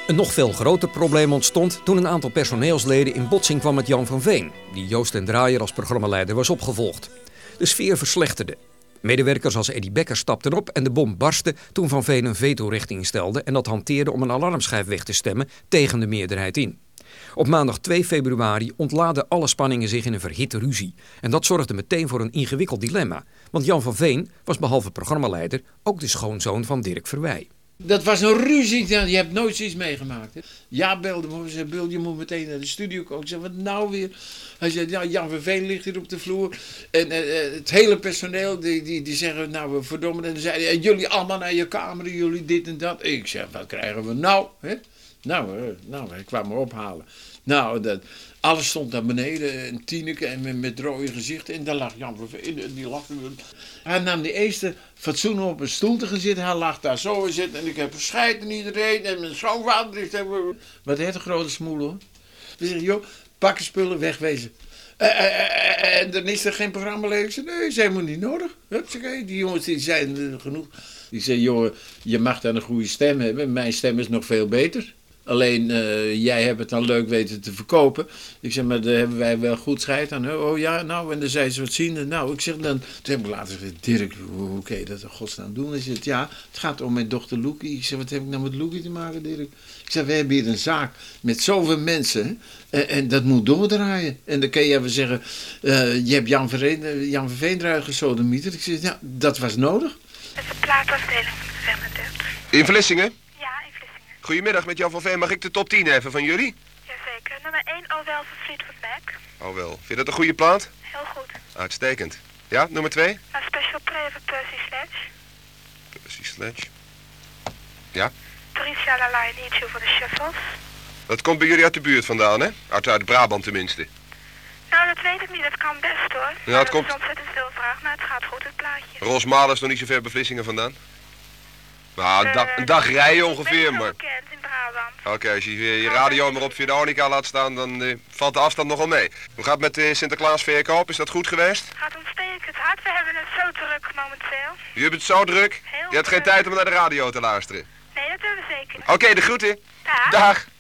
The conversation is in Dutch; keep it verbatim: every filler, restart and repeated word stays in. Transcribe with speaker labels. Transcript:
Speaker 1: Een nog veel groter probleem ontstond toen een aantal personeelsleden in botsing kwam met Jan van Veen, die Joost den Draaier als programmaleider was opgevolgd. De sfeer verslechterde. Medewerkers als Eddie Becker stapten op en de bom barstte toen Van Veen een veto-richting stelde en dat hanteerde om een alarmschijf weg te stemmen tegen de meerderheid in. Op maandag twee februari ontlaadden alle spanningen zich in een verhitte ruzie. En dat zorgde meteen voor een ingewikkeld dilemma. Want Jan van Veen was behalve programmaleider ook de schoonzoon van Dirk Verwij.
Speaker 2: Dat was een ruzie, je hebt nooit zoiets meegemaakt. Hè? Ja, belde me, zei, Bul, je moet meteen naar de studio komen. Ik zei, wat nou weer? Hij zei, ja, Jan van Veen ligt hier op de vloer. En uh, het hele personeel, die, die, die zeggen, nou, verdomme. En dan zeiden, uh, jullie allemaal naar je kamer, jullie dit en dat. Ik zeg, wat krijgen we nou? Hè? Nou, uh, nou, hij kwam me ophalen. Nou, dat, alles stond naar beneden, een Tineke en met, met rode gezichten. En daar lag Jan van Veen, en die lag. Hij nam de eerste fatsoen op een stoel te gaan zitten. Hij lag daar zo in zitten en ik heb verscheid en iedereen. En mijn schoonvader is er. Wat heeft een grote smoel hoor. We zeggen, joh, pak je spullen, wegwezen. Uh, uh, uh, en dan is er geen programma leeg. Ik zei, nee, is helemaal niet nodig. Hupsakee, die jongens die zijn uh, genoeg. Die zei, joh, je mag dan een goede stem hebben. Mijn stem is nog veel beter. Alleen, uh, jij hebt het dan leuk weten te verkopen. Ik zeg, maar daar hebben wij wel goed scheid aan. Oh ja, nou, en dan zei ze wat zien. Nou, ik zeg dan, toen heb ik later gezegd, Dirk, hoe kun je dat in godsnaam doen? Hij zegt, ja, het gaat om mijn dochter Loekie. Ik zeg, wat heb ik nou met Loekie te maken, Dirk? Ik zeg, we hebben hier een zaak met zoveel mensen. En, en dat moet doordraaien. En dan kun je even zeggen, uh, je hebt Jan, Vereen, Jan van Veen eruit gesodemieterd. Ik zeg, ja, dat was nodig.
Speaker 3: Het is de plaatafdeling van de Fernandette.
Speaker 4: In Vlissingen?
Speaker 3: Goedemiddag,
Speaker 4: met Jan van Veen. Mag ik de top tien even van jullie?
Speaker 3: Jazeker. Nummer één, Oh Wel van Fleetwood Mac.
Speaker 4: Oh wel. Vind je dat een goede plaat?
Speaker 3: Heel goed.
Speaker 4: Uitstekend. Ja, nummer twee?
Speaker 3: A Special Prayer van Percy Sledge.
Speaker 4: Percy Sledge. Ja?
Speaker 3: Drie Shalalai Need You van de Shuffles.
Speaker 4: Dat komt bij jullie uit de buurt vandaan, hè? Uit, uit Brabant tenminste.
Speaker 3: Nou, dat weet ik niet. Dat kan best hoor.
Speaker 4: Ja,
Speaker 3: maar
Speaker 4: het
Speaker 3: dat
Speaker 4: komt...
Speaker 3: is ontzettend veel vraag, maar het gaat goed, het plaatje.
Speaker 4: Rosmalen is nog niet zo ver bij Vlissingen vandaan? Nou, een,
Speaker 3: Uh,
Speaker 4: dag, een dag rijden
Speaker 3: Ik
Speaker 4: ongeveer,
Speaker 3: ben
Speaker 4: maar...
Speaker 3: bekend in Brabant.
Speaker 4: Oké, okay, als je je radio maar op Veronica laat staan, dan uh, valt de afstand nogal mee. Hoe gaat het met de Sinterklaas verkoop? Is dat goed geweest?
Speaker 3: Het gaat uitstekend hard. We hebben het zo druk momenteel.
Speaker 4: Je hebt het zo druk?
Speaker 3: Heel
Speaker 4: Je hebt geen
Speaker 3: druk.
Speaker 4: tijd om naar de radio te luisteren?
Speaker 3: Nee, dat doen we zeker.
Speaker 4: Oké, okay, de groeten.
Speaker 3: Dag.
Speaker 4: Dag.